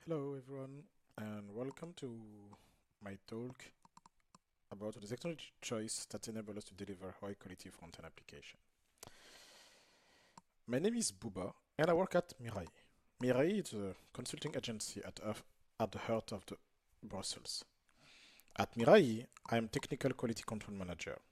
Hello everyone and welcome to my talk about the technology choice that enable us to deliver high quality front-end application. My name is Buba and I work at Mirai. Mirai is a consulting agency at the heart of the Brussels. At Mirai, I am technical quality control manager.